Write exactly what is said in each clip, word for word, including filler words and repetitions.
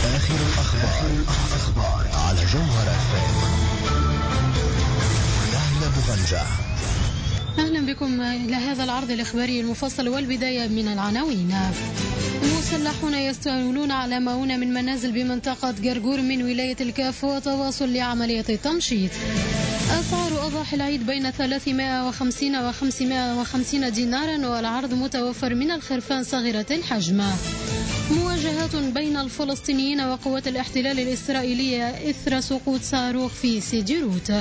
آخر الأخبار, الأخبار على جوهرة اف ام. نهلة بغنجة. أهلا بكم إلى هذا العرض الإخباري المفصل، والبداية من العناوين. المسلحون يستولون على مؤونة من منازل بمنطقة قرقور من ولاية الكاف وتواصل لعملية التمشيط. أسعار أضاحي العيد بين ثلاثمائة وخمسين وخمسمائة وخمسين دينارا، والعرض متوفر من الخرفان صغيرة الحجم. مواجهات بين الفلسطينيين وقوات الاحتلال الإسرائيلية إثر سقوط صاروخ في سيديروت.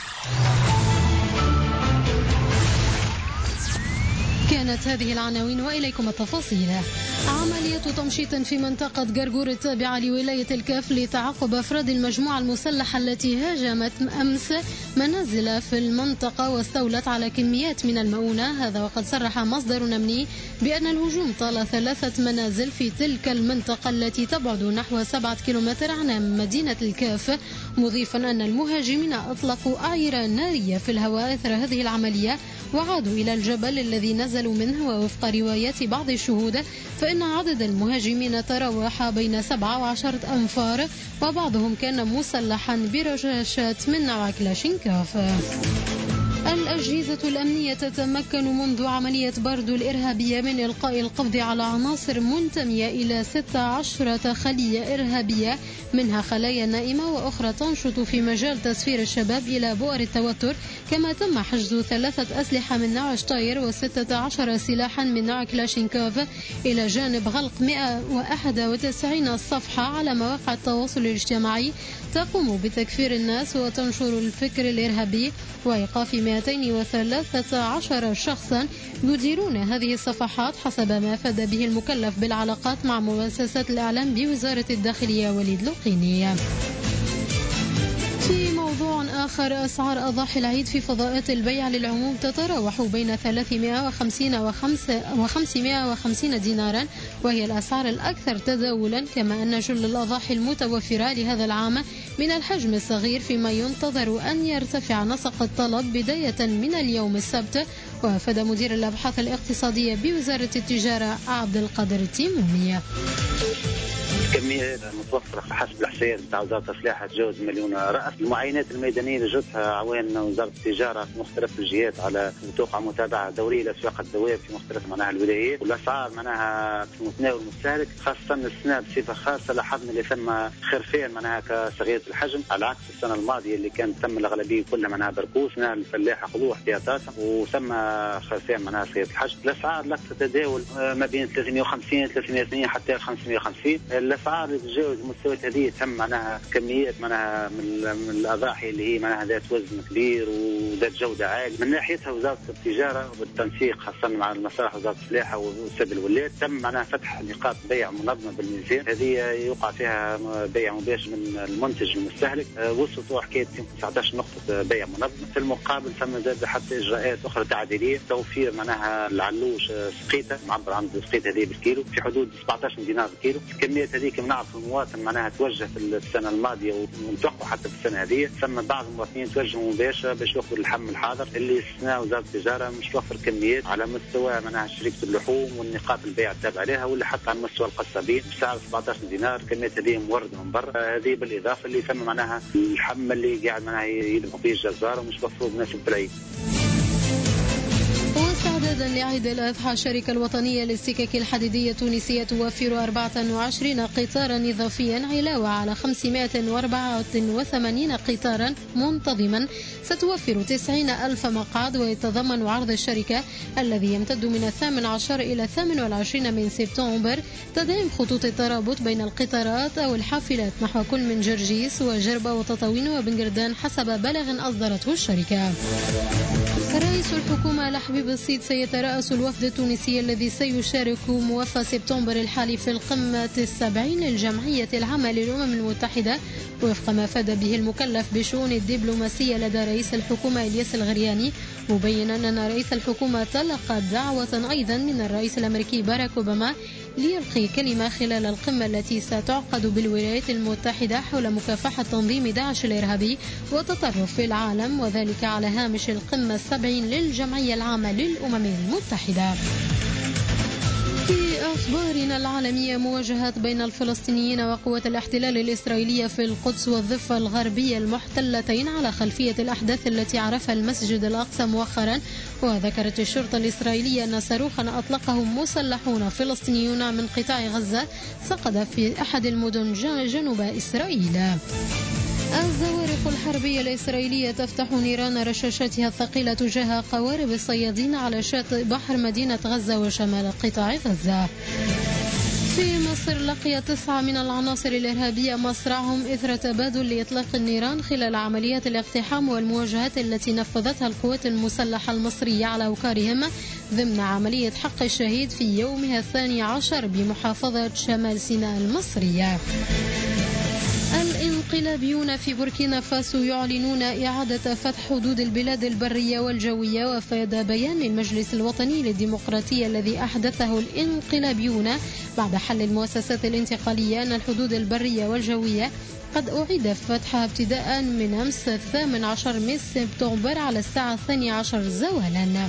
كانت هذه العناوين وإليكم التفاصيل. عملية تمشيط في منطقة قرقور التابعة لولاية الكاف لتعقب أفراد المجموعة المسلحة التي هاجمت أمس منازل في المنطقة واستولت على كميات من المؤونة. هذا وقد صرح مصدر أمني بأن الهجوم طال ثلاثة منازل في تلك المنطقة التي تبعد نحو سبعة كيلومتر عن مدينة الكاف، مضيفا أن المهاجمين أطلقوا أعيرة نارية في الهواء إثر هذه العملية وعادوا إلى الجبل الذي نزلوا منه. ووفق روايات بعض الشهود فإن عدد المهاجمين تراوح بين سبعة وعشرة أنفار، وبعضهم كان مسلحا برشاشات من نوع كلاشينكوف. الأجهزة الأمنية تتمكن منذ عملية باردو الإرهابية من إلقاء القبض على عناصر منتمية إلى ستة عشر خلية إرهابية، منها خلايا نائمة وأخرى تنشط في مجال تسفير الشباب إلى بؤر التوتر. كما تم حجز ثلاثة أسلحة من نوع شتاير وستة عشر سلاحا من نوع كلاشينكوف، إلى جانب غلق مئة وواحد وتسعين صفحة على مواقع التواصل الاجتماعي تقوم بتكفير الناس وتنشر الفكر الإرهابي، وإيقاف مئتين وثلاثة عشر شخصا يديرون هذه الصفحات، حسب ما أفاد به المكلف بالعلاقات مع مؤسسات الإعلام بوزارة الداخلية وليد لقيني. في موضوع آخر، أسعار أضاحي العيد في فضاءات البيع للعموم تتراوح بين ثلاثمائة وخمسين وخمسمائة وخمسين دينارا، وهي الأسعار الأكثر تداولا. كما أن جل الأضاحي المتوفرة لهذا العام من الحجم الصغير، فيما ينتظر أن يرتفع نسق الطلب بداية من اليوم السبت. وأفاد مدير الأبحاث الاقتصادية بوزارة التجارة عبد القادر التيمومي. كمية متوفرة حسب الإحصائيات بتاع وزارة السلاح تجاوز مليون رأس. المعاينات الميدانية اللي جتها عوان وزارة التجارة في مختلف الجهات على توقع متابعة دورية لأسواق الدواب في مختلف معناها الولايات، والأسعار معناها في متناول المستهلك، خاصة السنة بصفة خاصة لاحظنا اللي ثم خرفان معناها كصغيرة الحجم، على عكس السنة الماضية اللي كانت تم الأغلبية كلها معناها بركوس، الفلاحة خذوه احتياطاتها وثم خرفان معناها صغيرة الحجم. الأسعار الأكثر تداول ما بين ثلاثمائة وخمسين ثلاثمائة وثمانين حتى خمسمائة وخمسين. الأسعار اللي تتجاوز المستويات هذه تم معناها كميات معناها من, من الأضاحي اللي هي معناها ذات وزن كبير وذات جودة عالية. من ناحيتها وزارة التجارة بالتنسيق خاصة مع المصالح وزارة السلاحة والسد الولايات تم معناها فتح نقاط بيع منظمة بالميزان، هذه يوقع فيها بيع مباشر من المنتج للمستهلك، وصلت حكاية تسعة عشر نقطة بيع منظمة. في المقابل ثم زاد حتى إجراءات أخرى تعديلية، توفير معناها العلوش سقيتة معبر عن سقيتة هذه بالكيلو في حدود سبعة عشر دينار بالكيلو. الكميات هذه كم نعرف المواطن معناها توجه في السنة الماضية ونتوقع حتى في السنة هذه، ثم بعض المواطنين توجهوا مباشرة باش يأخذوا اللحم الحاضر اللي استثناء وزارة التجارة مش توفر كميات على مستوى معناها شركة اللحوم والنقاط البيع التابعة لها، ولا حتى على مستوى القصابين بسعر سبعة عشر دينار. كميات هذه موردة من برا، هذه بالإضافة اللي ثم معناها اللحم اللي قاعد معناها يذبحوا فيه الجزار ومش توفروا بنسبة العيد. واستعدادا لعيد الأضحى، الشركة الوطنية للسكك الحديدية التونسية توفر أربعة وعشرين قطارا إضافيا علاوة على خمسمائة وأربعة وثمانين قطارا منتظما، ستوفر تسعين ألف مقعد. ويتضمن عرض الشركة الذي يمتد من الثامن عشر إلى الثامن والعشرين من سبتمبر تدعيم خطوط الترابط بين القطارات أو الحافلات نحو كل من جرجيس وجربة وتطاوين وبنقردان حسب بلاغ أصدرته الشركة. رئيس الحكومة لحبيب الصيد سيترأس الوفد التونسي الذي سيشارك موفى سبتمبر الحالي في القمة السبعين للجمعية العامة للأمم المتحدة، وفق ما أفاد به المكلف بشؤون الدبلوماسية لدى رئيس الحكومة إلياس الغرياني، مبينا أن رئيس الحكومة تلقى دعوة أيضا من الرئيس الأمريكي باراك أوباما ليلقي كلمة خلال القمة التي ستعقد بالولايات المتحدة حول مكافحة تنظيم داعش الإرهابي والتطرف في العالم، وذلك على هامش القمة السبعين للجمعية العامة للأمم المتحدة. في أخبارنا العالمية، مواجهات بين الفلسطينيين وقوات الاحتلال الإسرائيلية في القدس والضفة الغربية المحتلتين على خلفية الأحداث التي عرفها المسجد الأقصى مؤخرا. وذكرت الشرطة الإسرائيلية أن صاروخا أطلقه مسلحون فلسطينيون من قطاع غزة سقط في أحد المدن جنوب إسرائيل. الزوارق الحربية الإسرائيلية تفتح نيران رشاشاتها الثقيلة تجاه قوارب الصيادين على شاطئ بحر مدينة غزة وشمال قطاع غزة. في مصر لقي تسعة من العناصر الإرهابية مصرعهم إثر تبادل لإطلاق النيران خلال عمليات الاقتحام والمواجهات التي نفذتها القوات المسلحة المصرية على أوكارهم ضمن عملية حق الشهيد في يومها الثاني عشر بمحافظة شمال سيناء المصرية. الانقلابيون في بوركينا فاسو يعلنون إعادة فتح حدود البلاد البرية والجوية. وفاد بيان المجلس الوطني للديمقراطية الذي أحدثه الانقلابيون بعد حل المؤسسات الانتقالية أن الحدود البرية والجوية قد أعيد فتحها ابتداء من أمس الثامن عشر من سبتمبر على الساعة الثانية عشر زوالا.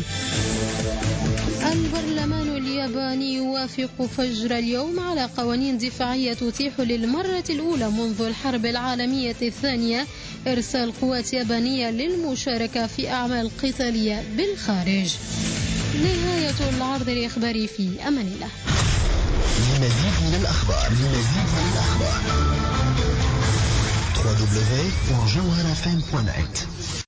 البرلمان الياباني يوافق فجر اليوم على قوانين دفاعية تتيح للمرة الأولى منذ الحرب العالمية الثانية إرسال قوات يابانية للمشاركة في أعمال قتالية بالخارج. نهاية العرض الإخباري، في أمان الله. لمزيد من الأخبار لمزيد من الأخبار دبليو دبليو دبليو دوت جوهرة إف إم دوت نت.